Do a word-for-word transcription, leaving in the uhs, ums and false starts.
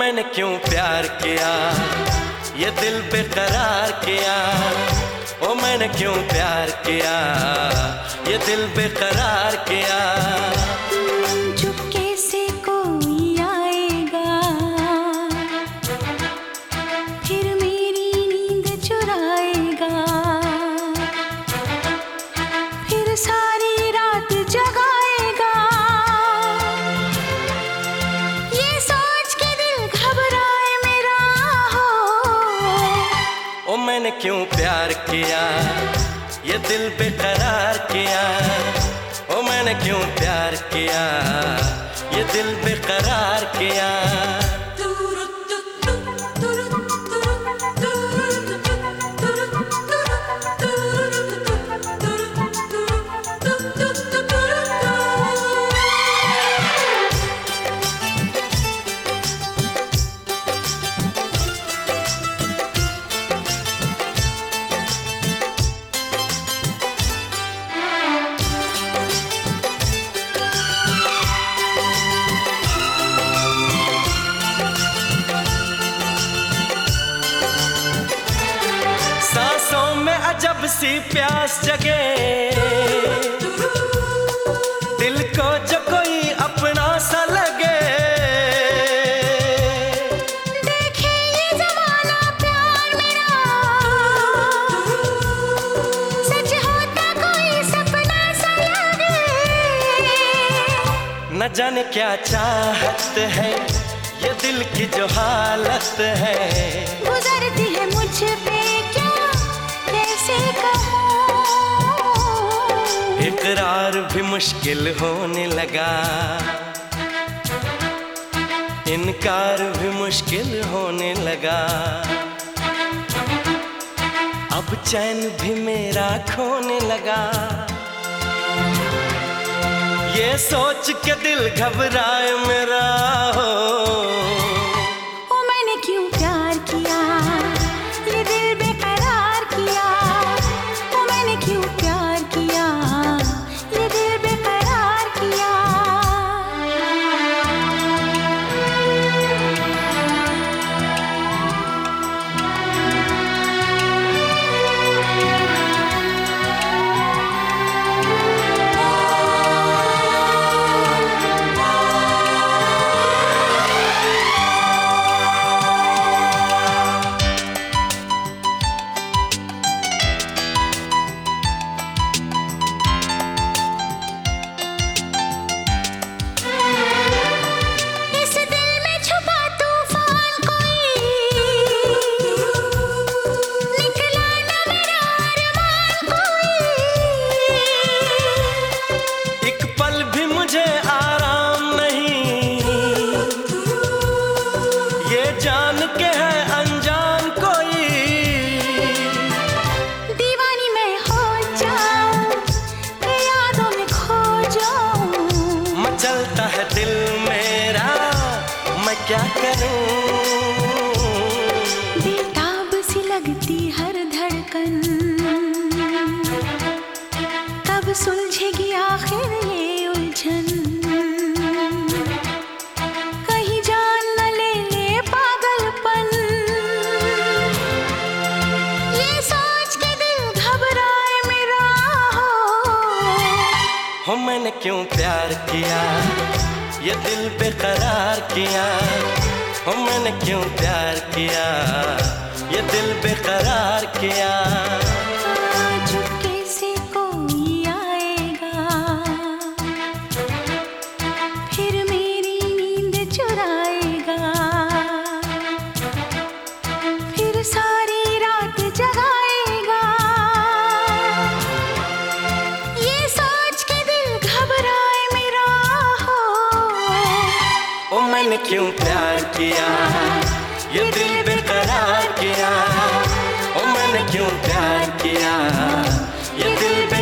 मैंने क्यों प्यार किया, ये दिल बेकरार किया। ओ मैंने क्यों प्यार किया, ये दिल बेकरार किया। चुपके से कोई आएगा, फिर मेरी नींद चुराएगा, फिर सारी रात जगाएगा। ये सोच के दिल घबराए मेरा हो। ओ मैंने क्यों प्यार किया, ये दिल बेकरार किया। ओ मैंने क्यों प्यार किया, ये दिल बेकरार किया। जब सी प्यास जगे, दिल को जो कोई अपना सा लगे। देखे ये ज़माना प्यार मेरा, सच होता कोई सपना सा लगे। न जाने क्या चाहत है, ये दिल की जो हालत है। गुजरती है मुझ पे क्या कैसे कहूँ। इकरार भी मुश्किल होने लगा, इनकार भी मुश्किल होने लगा। अब चैन भी मेरा खोने लगा। ये सोच के दिल घबराए मेरा हो। ओ मैंने क्यों प्यार किया, ये दिल बेकरार किया। ओ मैंने क्यों प्यार किया, ये दिल बेकरार किया। जान के है अनजान कोई, दीवानी मैं हो जाऊं, यादों में खो जाऊं। मचलता है दिल मेरा, मैं क्या करूं। बेताब सी लगती हर धड़कन, कब सुलझेगी आखिर ये उलझन। हो मैंने क्यों प्यार किया, ये दिल बेकरार किया। हो मैंने क्यों प्यार किया, ये दिल बेकरार किया। चुपके से कोई आएगा, फिर मेरी नींद चुराएगा, फिर सारी रात जगाएगा। ये सोच के दिल घबराए मेरा हो। ओ मैंने क्यों प्यार किया, ये दिल बेकरार किया। ओ मैंने क्यों प्यार किया, ये दिल